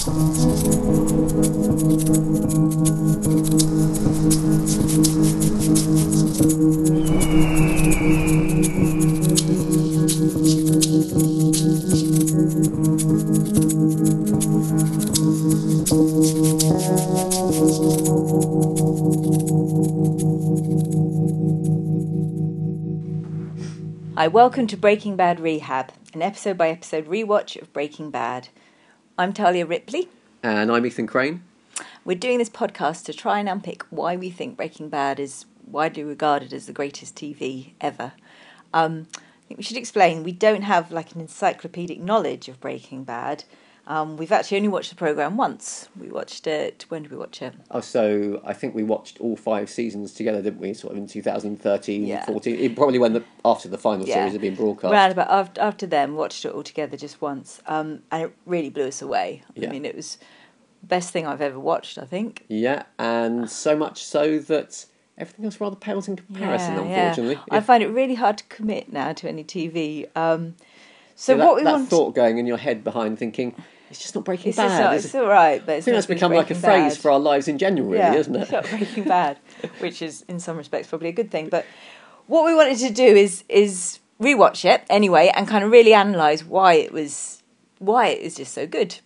Hi, welcome to Breaking Bad Rehab, an episode-by-episode rewatch of Breaking Bad. I'm Talia Ripley. And I'm Ethan Crane. We're doing this podcast to try and unpick why we think Breaking Bad is widely regarded as the greatest TV ever. I think we should explain, we don't have like an encyclopedic knowledge of Breaking Bad. We've actually only watched the programme once. We watched it, when did we watch it? Oh, so I think we watched all 5 seasons together, didn't we? Sort of in 2013, 14. Probably after the final series had been broadcast. Round about after then, watched it all together just once. And it really blew us away. Yeah. I mean, it was the best thing I've ever watched, I think. Yeah, and so much so that everything else rather pales in comparison, unfortunately. Yeah. I find it really hard to commit now to any TV. That thought going in your head behind thinking, it's just not Breaking Bad. It's all right, but I think that's become like a phrase for our lives in general, really, isn't it? It's not Breaking Bad, which is in some respects probably a good thing. But what we wanted to do is rewatch it anyway and kind of really analyse why it is just so good.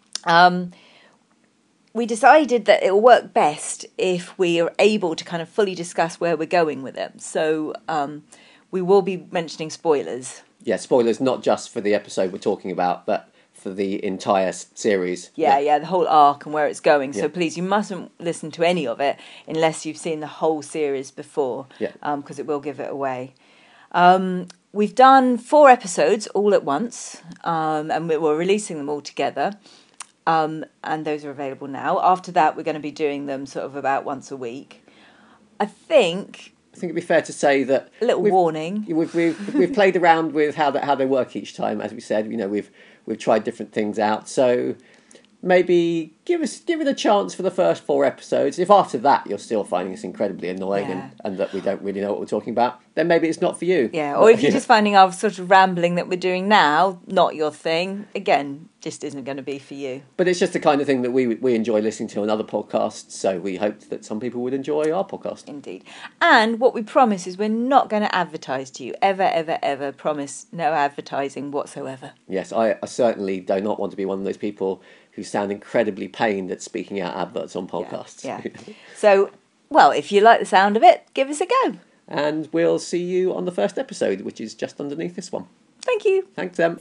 We decided that it will work best if we are able to kind of fully discuss where we're going with it. So we will be mentioning spoilers. Yeah, spoilers not just for the episode we're talking about, but for the entire series. Yeah, the whole arc and where it's going. So please, you mustn't listen to any of it unless you've seen the whole series before, because it will give it away. We've done 4 episodes all at once, and we're releasing them all together, and those are available now. After that, we're going to be doing them sort of about once a week. I think it'd be fair to say that a little warning. We've played around with how they work each time, as we said. You know, we've tried different things out. So maybe give it a chance for the first 4 episodes. If after that you're still finding us incredibly annoying and that we don't really know what we're talking about, then maybe it's not for you. Yeah, or if you're just finding our sort of rambling that we're doing now not your thing, again, just isn't going to be for you. But it's just the kind of thing that we enjoy listening to on other podcasts, so we hoped that some people would enjoy our podcast. Indeed. And what we promise is we're not going to advertise to you. Ever, ever, ever promise no advertising whatsoever. Yes, I certainly do not want to be one of those people who sound incredibly pained at speaking out adverts on podcasts. Yeah. So, well, if you like the sound of it, give us a go. And we'll see you on the first episode, which is just underneath this one. Thank you. Thanks, Em.